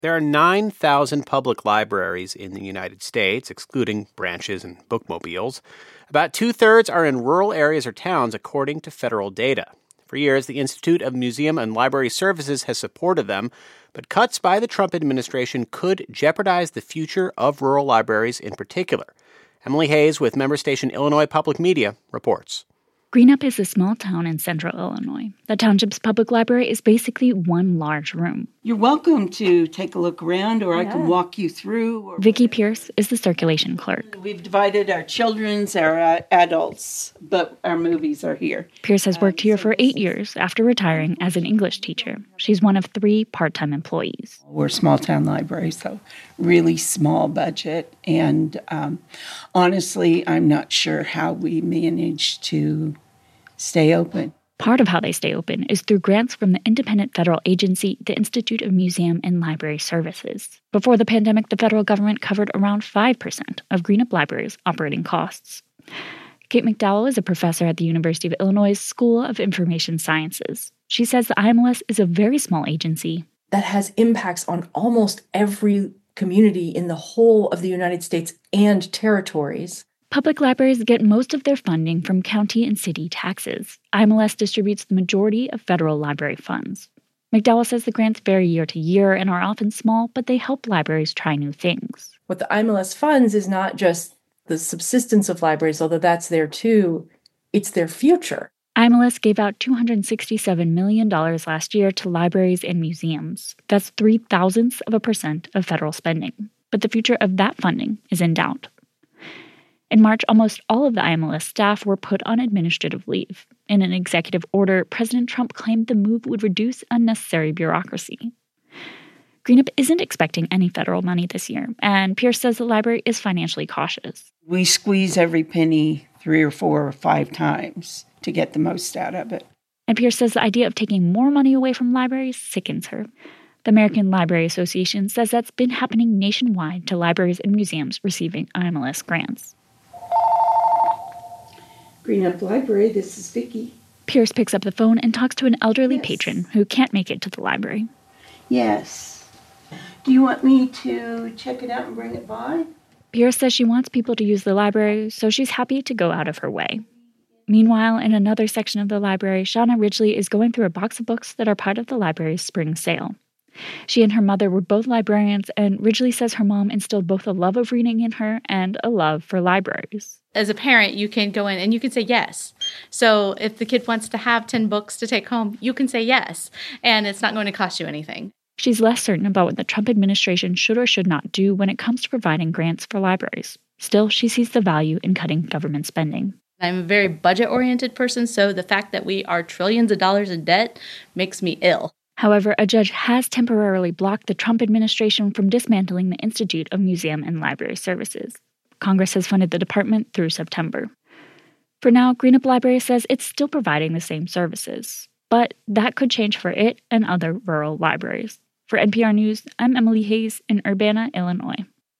There are 9,000 public libraries in the United States, excluding branches and bookmobiles. About two-thirds are in rural areas or towns, according to federal data. For years, the Institute of Museum and Library Services has supported them, but cuts by the Trump administration could jeopardize the future of rural libraries in particular. Emily Hayes with member station Illinois Public Media reports. Greenup is a small town in central Illinois. The township's public library is basically one large room. You're welcome to take a look around, or I can walk you through. Vicki Pierce is the circulation clerk. We've divided our children's, our adults, but our movies are here. Pierce has worked here for 8 years after retiring as an English teacher. She's one of 3 part-time employees. We're a small-town library, so really small budget. And honestly, I'm not sure how we managed to stay open. Part of how they stay open is through grants from the independent federal agency, the Institute of Museum and Library Services. Before the pandemic, the federal government covered around 5% of Greenup Library's operating costs. Kate McDowell is a professor at the University of Illinois School of Information Sciences. She says the IMLS is a very small agency that has impacts on almost every community in the whole of the United States and territories. Public libraries get most of their funding from county and city taxes. IMLS distributes the majority of federal library funds. McDowell says the grants vary year to year and are often small, but they help libraries try new things. What the IMLS funds is not just the subsistence of libraries, although that's there too. It's their future. IMLS gave out $267 million last year to libraries and museums. That's 0.03% of federal spending. But the future of that funding is in doubt. In March, almost all of the IMLS staff were put on administrative leave. In an executive order, President Trump claimed the move would reduce unnecessary bureaucracy. Greenup isn't expecting any federal money this year, and Pierce says the library is financially cautious. We squeeze every penny 3 or 4 or 5 times to get the most out of it. And Pierce says the idea of taking more money away from libraries sickens her. The American Library Association says that's been happening nationwide to libraries and museums receiving IMLS grants. Greenup Library, this is Vicki. Pierce picks up the phone and talks to an elderly patron who can't make it to the library. Yes. Do you want me to check it out and bring it by? Pierce says she wants people to use the library, so she's happy to go out of her way. Meanwhile, in another section of the library, Shauna Ridgely is going through a box of books that are part of the library's spring sale. She and her mother were both librarians, and Ridgely says her mom instilled both a love of reading in her and a love for libraries. As a parent, you can go in and you can say yes. So if the kid wants to have 10 books to take home, you can say yes, and it's not going to cost you anything. She's less certain about what the Trump administration should or should not do when it comes to providing grants for libraries. Still, she sees the value in cutting government spending. I'm a very budget-oriented person, so the fact that we are trillions of dollars in debt makes me ill. However, a judge has temporarily blocked the Trump administration from dismantling the Institute of Museum and Library Services. Congress has funded the department through September. For now, Greenup Library says it's still providing the same services, but that could change for it and other rural libraries. For NPR News, I'm Emily Hayes in Urbana, Illinois.